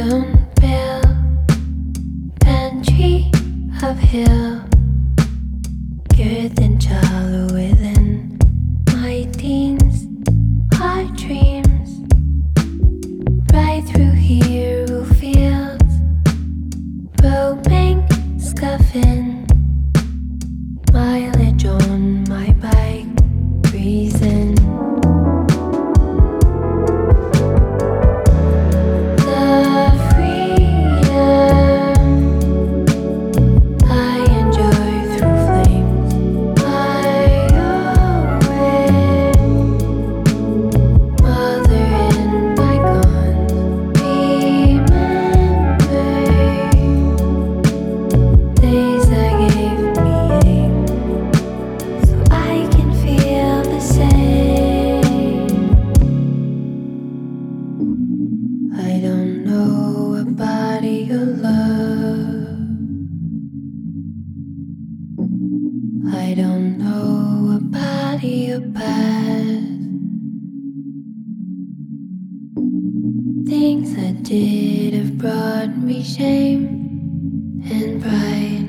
stone bill, pantry uphill, girth and shallow within my teens, hard dreams, right through here, fields, roaming, scuffing, mileage on my bike, breezing. I don't know a body you love. I don't know a body you pass. Things I did have brought me shame and pride.